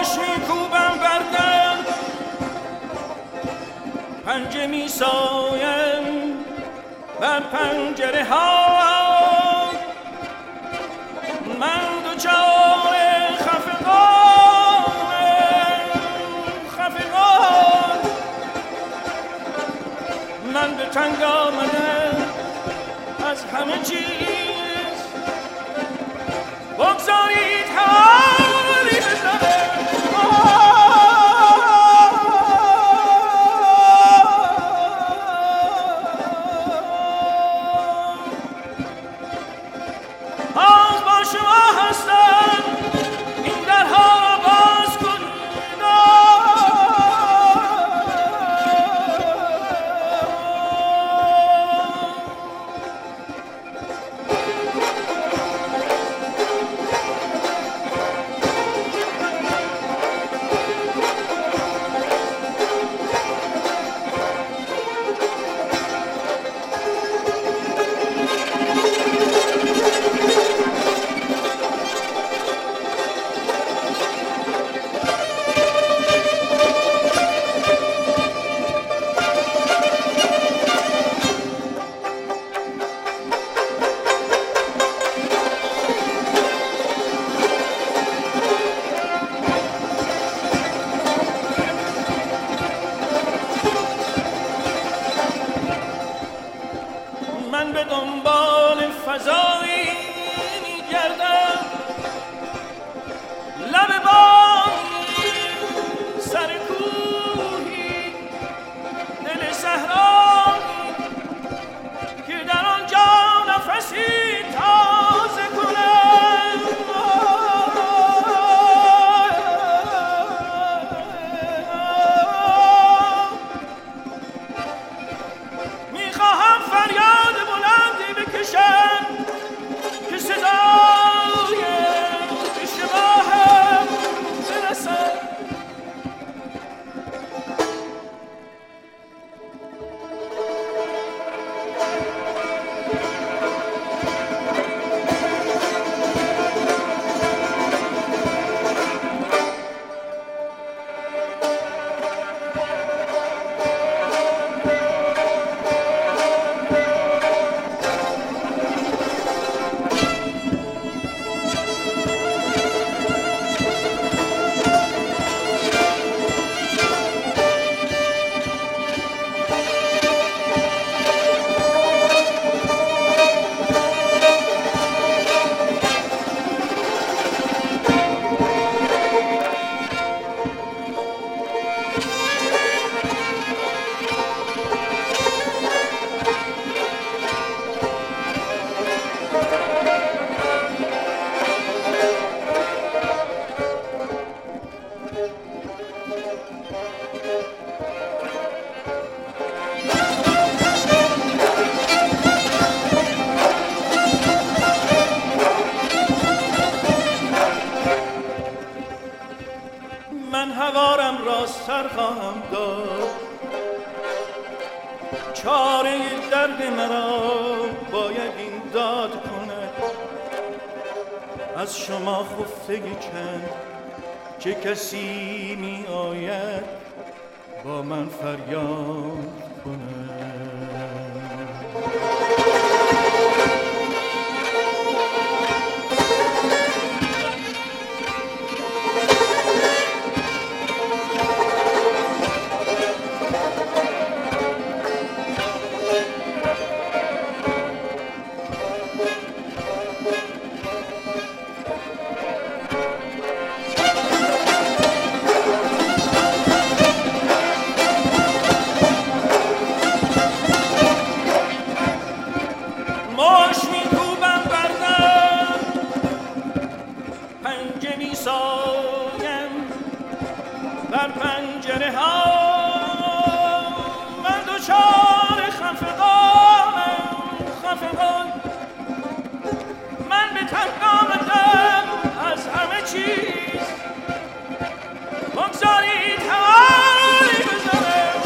ماش میکوبم بردم پنجه میسایم بر پنجره ها من دوچار خفقان من به تنگ آمدم از همه چیز بگذارید حالی بزنم باز با شما هستم این درها را باز کنید من به دنبال فضایی میگردم لب بانی سر کوهی دل صحرایی که در آنجا نفسی تازه کنم میخواهم فریاد که صدای اشتباهم برسد من هوارم را سر خواهم داد چاره درد مرا باید این داد کند از شما خفتگی چند چه کسی می آید با من فریاد کند بر پنجره ها من دوچار خفقان من به تنگ آمدم از همه چیز بگذارید حالی بزنم